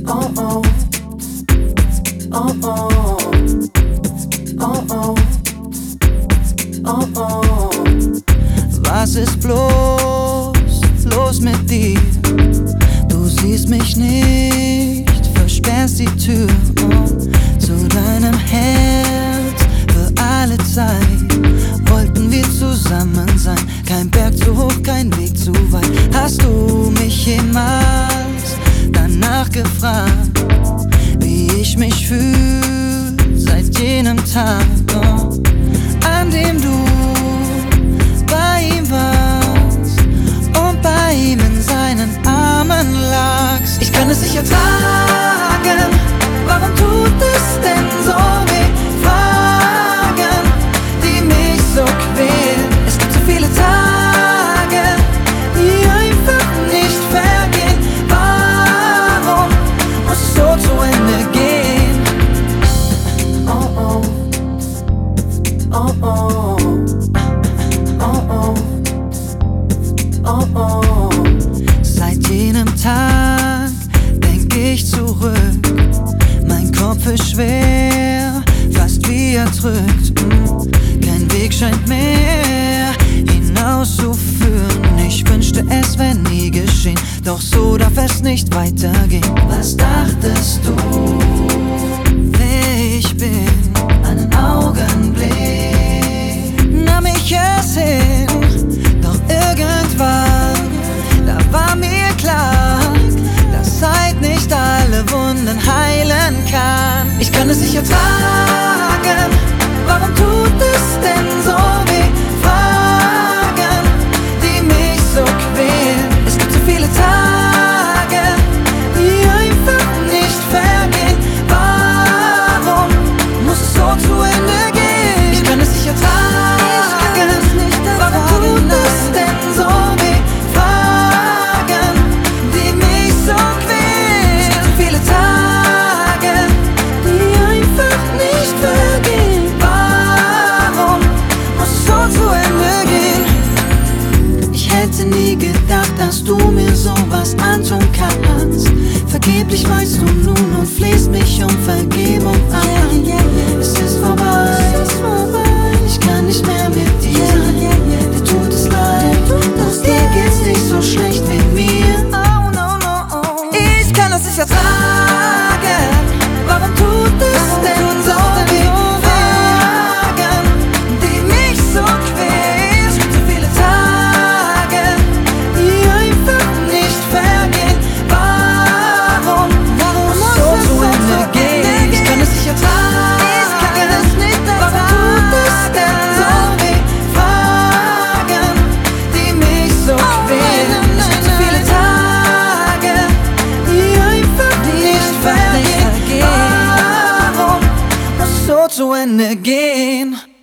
Oh oh, oh oh, oh oh, oh oh. Was ist bloß los mit dir? Du siehst mich nicht, versperrst die Tür zu deinem Herz für alle Zeit. Wollten wir zusammen sein, kein Berg zu hoch, kein Weg zu weit. Hast du mich jemals danach gefragt, wie ich mich fühl seit jenem Tag, an dem du bei ihm warst und bei ihm in seinen Armen lagst? Ich kann es nicht ertragen, warum tut es denn so weh? Fragen, die mich so quälen. Es gibt so viele Tage, die einfach nicht vergehen. Warum muss es so zu Ende gehen? Oh oh, oh oh, oh oh, oh oh. Seit jenem Tag denk ich zurück. Mein Kopf ist schwer, fast wie erdrückt. Kein Weg scheint mehr hinauszuführen. Ich wünschte, es wäre nie geschehen, doch so darf es nicht weitergehen. Was dachtest du, wer ich bin? Einen Augenblick nahm ich es hin, doch irgendwann, da war mir klar, dass Zeit nicht alle Wunden heilen kann. Ich kann es nicht ertragen, warum tut es denn so weh? Fragen, die mich so quälen. Es gibt so viele Tage, die einfach nicht vergehen. Warum muss es so zu Ende gehen? Ich kann es nicht ertragen, warum tut es denn so weh? Fragen, die mich so quälen. Es gibt so viele Tage, die einfach nicht vergehen. Warum muss es so zu Ende gehen? Ich hätte nie gedacht, dass du mir sowas antun kannst. Vergeblich weinst du nun und flehst mich um Vergebung an. Es ist vorbei, ich kann nicht mehr mit dir sein. Dir tut es leid, doch dir geht's nicht so schlecht wie mir. Ich kann das nicht ertragen, warum tut es denn so weh? Fragen, die mich so quälen. Es gibt so viele Tage, die einfach nicht vergehen. Warum muss es so zu Ende gehen? Ich kann es nicht ertragen, warum tut es denn so weh? Fragen, die mich so quälen. Es gibt so viele Tage, die einfach nicht vergehen. Warum muss es so zu Ende gehen?